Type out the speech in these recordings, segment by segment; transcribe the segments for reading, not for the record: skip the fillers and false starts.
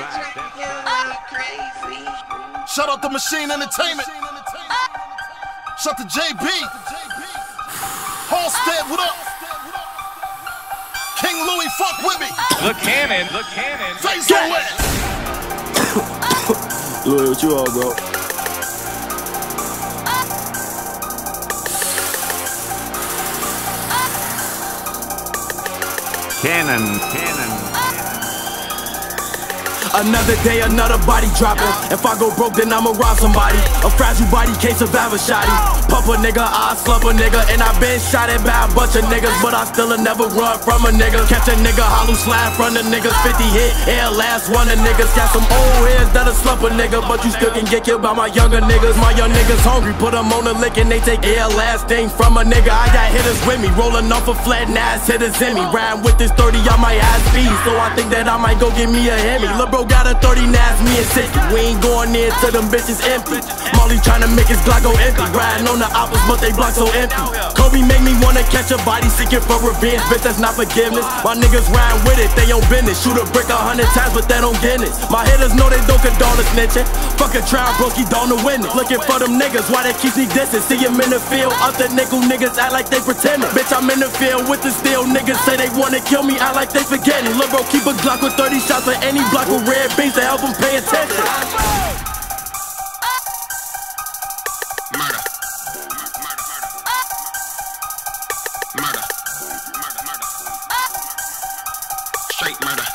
Shout out to Machine Entertainment. Shout to JB. Halstead, what up? King Louis, fuck with me. The Cannon. Face away. Louis, what you all, bro? Cannon. Another day, another body dropping. If I go broke, then I'ma rob somebody. A fragile body can't survive a shotty. Pump a nigga, I slump a nigga. And I been shot at by a bunch of niggas, but I still never run from a nigga. Catch a nigga, hollow slide from the niggas. 50 hit, air last one of niggas. Got some old heads that'll slump a nigga, but you still can get killed by my younger niggas. My young niggas hungry, put them on the lick and they take air last thing from a nigga. I got hitters with me, rolling off a flat ass hitters in me. Riding with this 30, I might have speed, so I think that I might go get me a Hemi. Lil' bro got a 30, now it's me and 60. We ain't going near till them bitches empty. Molly tryna make his Glock go empty. Riding on the oppas, but they block so empty. Kobe make me wanna catch a body seeking for revenge, bitch, that's not forgiveness. My niggas riding with it, they on business. Shoot a brick 100 times, but they don't get it. My hitters know they don't condone the snitching. Fuck a trial, broke, he don't win it. Looking for them niggas, why they keep me distant? See him in the field, out the nickel niggas act like they pretending. Bitch, I'm in the field with the steel. Niggas say they wanna kill me, act like they forgetting. Lil' bro keep a Glock with 30 shots for any block with red beans to help him pay attention. Straight murder.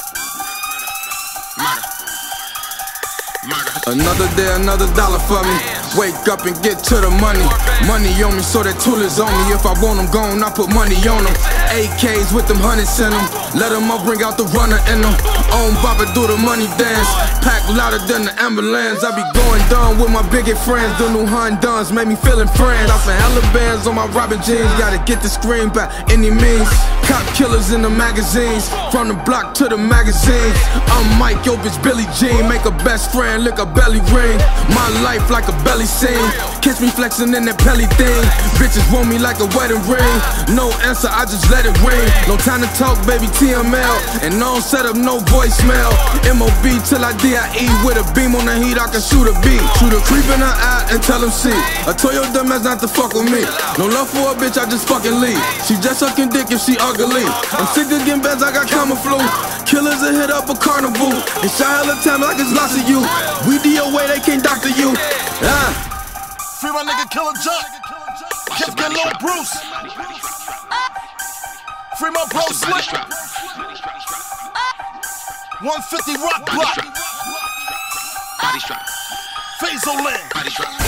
Another day, another dollar for me. Wake up and get to the money. Money on me, so that tool is on me. If I want them gone, I put money on them. AKs with them hundreds in them. Let them all bring out the runner in them. On Baba do the money dance. Pack louder than the ambulance. I be going down with my biggest friends. The new Honduns made me feeling friends. I spent hella bands on my Robin jeans. Gotta get the screen by any means. Cop killers in the magazines. From the block to the magazines. I'm Mike, yo bitch Billie Jean. Make a best friend, lick a belly ring. My life like a belly scene. Catch me flexing in that belly thing. Bitches want me like a wedding ring. No answer, I just let it ring. No time to talk, baby, TML. And no set up, no voicemail. MOB till I DIE. With a beam on the heat, I can shoot a beat. Shoot a creep in her eye and tell him see. I told your dumb ass not to fuck with me. No love for a bitch, I just fucking leave. She just sucking dick if she ugly. I'm sick of getting beds, I got common flu. Killers that hit up a carnival. And shot hella time like it's lots of you. We DOA, they can't doctor you. Free my nigga Killer Jump. Kept getting Lil Bruce. Free my bro Slick. 150 Rock Block. Fazoland.